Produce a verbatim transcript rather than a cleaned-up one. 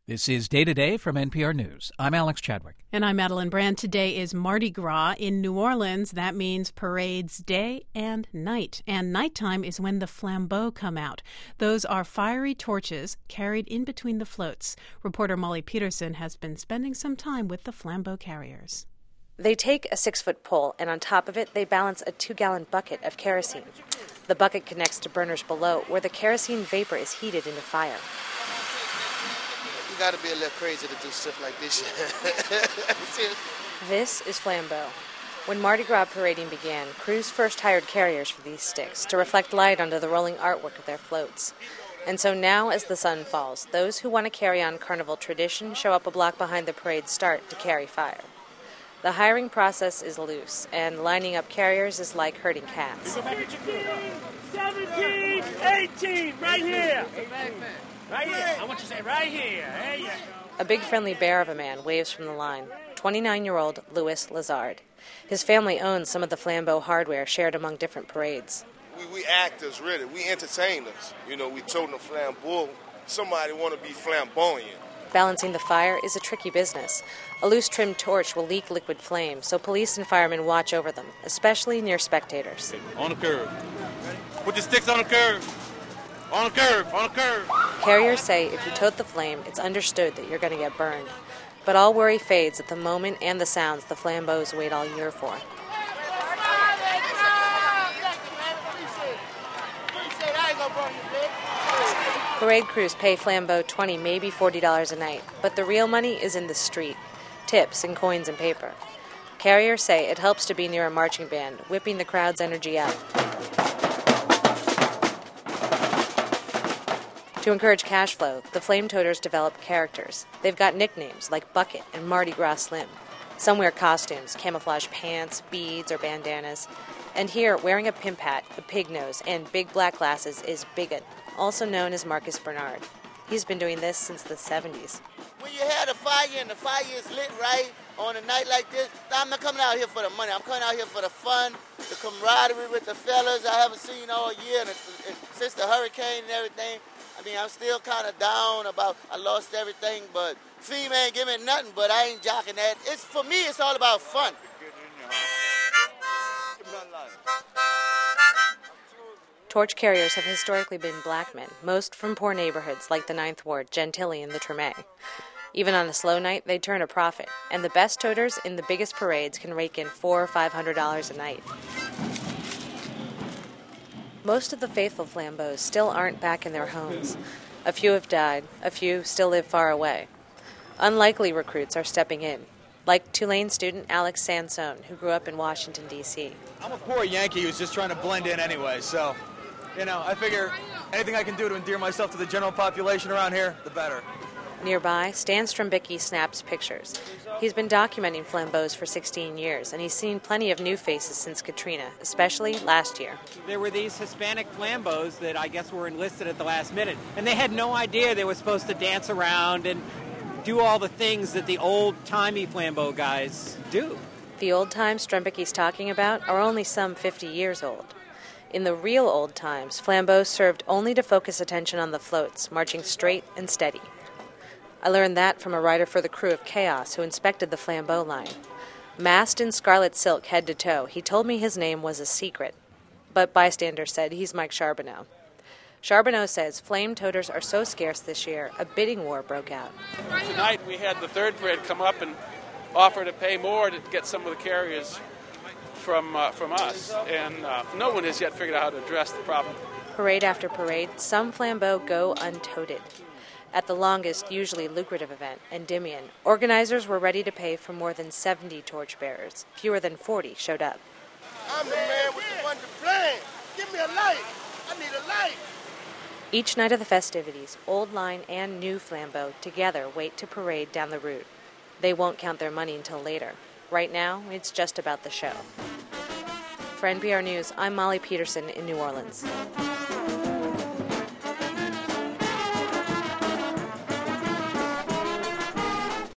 This is Day to Day from N P R News. I'm Alex Chadwick. And I'm Madeline Brand. Today is Mardi Gras in New Orleans. That means parades day and night. And nighttime is when the flambeaux come out. Those are fiery torches carried in between the floats. Reporter Molly Peterson has been spending some time with the flambeau carriers. They take a six-foot pole, and on top of it, they balance a two-gallon bucket of kerosene. The bucket connects to burners below, where the kerosene vapor is heated into fire. You gotta be a little crazy to do stuff like this. This is flambeau. When Mardi Gras parading began, crews first hired carriers for these sticks to reflect light onto the rolling artwork of their floats. And so now, as the sun falls, those who want to carry on carnival tradition show up a block behind the parade's start to carry fire. The hiring process is loose, and lining up carriers is like herding cats. seventeen, eighteen, right here. Right here. I want you to say right here. Hey, yeah. A big friendly bear of a man waves from the line. twenty-nine-year-old Louis Lazard. His family owns some of the flambeau hardware shared among different parades. We, we actors, really. We entertainers. You know, we toting the flambeau. Somebody want to be flamboyant. Balancing the fire is a tricky business. A loose trimmed torch will leak liquid flame, so police and firemen watch over them, especially near spectators. On the curb. Put the sticks on the curb. On the curb, on the curb. Carriers say if you tote the flame, it's understood that you're going to get burned. But all worry fades at the moment and the sounds the flambeaus wait all year for. Parade crews pay flambeau twenty dollars, maybe forty dollars a night, but the real money is in the street. Tips and coins and paper. Carriers say it helps to be near a marching band, whipping the crowd's energy up. To encourage cash flow, the flame toters develop characters. They've got nicknames like Bucket and Mardi Gras Slim. Some wear costumes, camouflage pants, beads, or bandanas. And here, wearing a pimp hat, a pig nose, and big black glasses is Bigot, also known as Marcus Bernard. He's been doing this since the seventies. When you have the fire and the fire is lit right on a night like this, I'm not coming out here for the money. I'm coming out here for the fun, the camaraderie with the fellas I haven't seen all year and, and since the hurricane and everything. I mean, I'm still kind of down about I lost everything, but FEMA ain't give me nothing, but I ain't jocking that. It's for me, it's all about fun. Torch carriers have historically been black men, most from poor neighborhoods like the Ninth Ward, Gentilly, and the Treme. Even on a slow night, they turn a profit, and the best toters in the biggest parades can rake in four or five hundred dollars a night. Most of the faithful flambeaus still aren't back in their homes. A few have died, a few still live far away. Unlikely recruits are stepping in, like Tulane student Alex Sansone, who grew up in Washington, D C I'm a poor Yankee who's just trying to blend in anyway, so, you know, I figure anything I can do to endear myself to the general population around here, the better. Nearby, Stan Strumbicki snaps pictures. He's been documenting flambeaus for sixteen years, and he's seen plenty of new faces since Katrina, especially last year. There were these Hispanic flambeaus that I guess were enlisted at the last minute, and they had no idea they were supposed to dance around and do all the things that the old-timey flambeau guys do. The old times Strumbicki's talking about are only some fifty years old. In the real old times, flambeaus served only to focus attention on the floats, marching straight and steady. I learned that from a writer for the crew of Chaos who inspected the flambeau line. Masked in scarlet silk head to toe, he told me his name was a secret. But bystanders said he's Mike Charbonneau. Charbonneau says flame toters are so scarce this year, a bidding war broke out. Tonight we had the third parade come up and offer to pay more to get some of the carriers from uh, from us. And uh, no one has yet figured out how to address the problem. Parade after parade, some flambeaux go untoted. At the longest, usually lucrative event, Endymion, organizers were ready to pay for more than seventy torchbearers. Fewer than forty showed up. I'm the man with the wonder flame. Give me a light. I need a light. Each night of the festivities, old line and new flambeau together wait to parade down the route. They won't count their money until later. Right now, it's just about the show. For N P R News, I'm Molly Peterson in New Orleans.